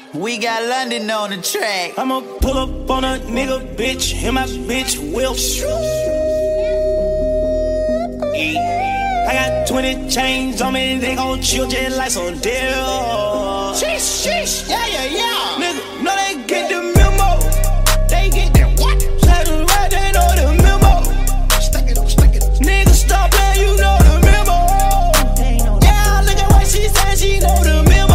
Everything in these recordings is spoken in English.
We got London on the track. I'ma pull up on a nigga, bitch, and my bitch will shoot. I got 20 chains on me, they gon' chill just like some deal. Sheesh, sheesh, yeah, yeah, yeah. Nigga, no, they get the memo. They get the what? Slap them right, they know the memo. Stack it up, stack it up. Nigga, stop playing, you know the memo. Yeah, look at what she said, she know the memo.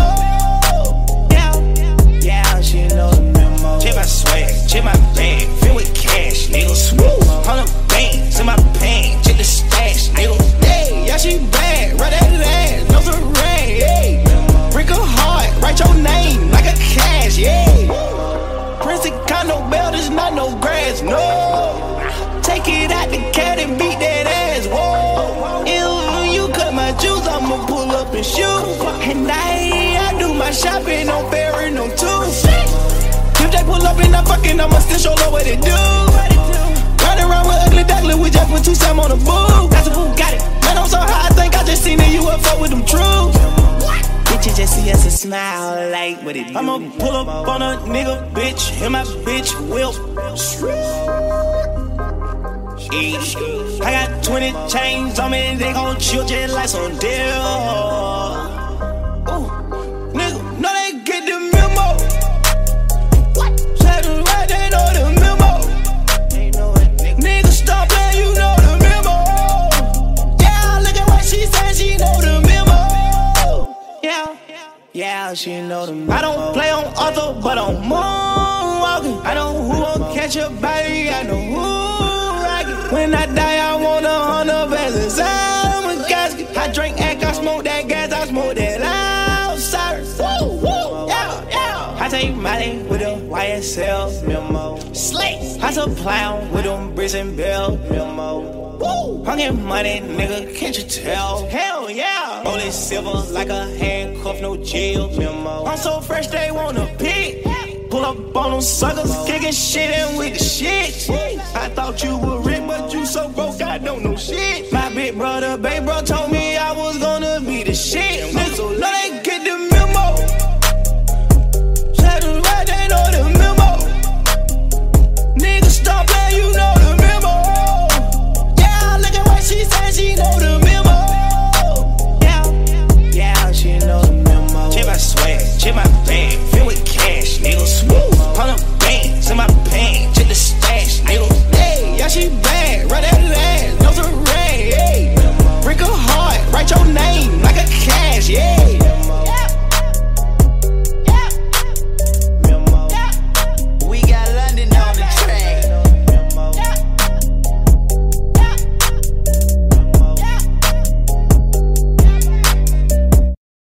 Yeah, she know the memo. Check my swag, check my bag, filled with cash, nigga. Smooth, 100 bands in my pants, check the stash, nigga. Yeah, she bad, right at the ass, no rain, yeah. Break her heart, write your name like a cash, yeah. Prince condo belt is not no grass, no. Take it out the cat and beat that ass, whoa. If you cut my juice, I'ma pull up and shoot. And I do my shopping on Ferry, on two. If they pull up and I'm fucking, I'ma still show love what it do. Ride around with ugly duckling, we just put 2 Sam on the boo. That's a boo, got it. Man, I'm so high, I think I just seen a UFO with them truths. Bitches just see us and smile like what it do. I'ma pull up on a nigga, bitch, and my bitch will. I got 20 chains on me, they gon' chill just like some deal. Nigga, no, they get the memo. Slap them right, they know the memo. Nigga, stop playing, you know the memo. Yeah, look at what she said, she know the memo. Yeah, she know the memo. I don't play on author, but I'm moonwalking. I know who won't catch a body, I know who rock it. When I die, I want 100 bags inside of my casket. I drink act, I smoke that gas, I smoke that outside. Woo, woo, yeah. I take Molly with a YSL memo. Slay. I supply 'em with them bricks and bells memo. Woo. I'm getting money, nigga, can't you tell? Hell yeah. Rolling silver like a handcuff, no jail memo. I'm so fresh, they wanna pick. Pull up on them suckers, kicking shit in with the shit. I thought you were rich, but you so broke, I don't know shit. My big brother, baby bro, told me I was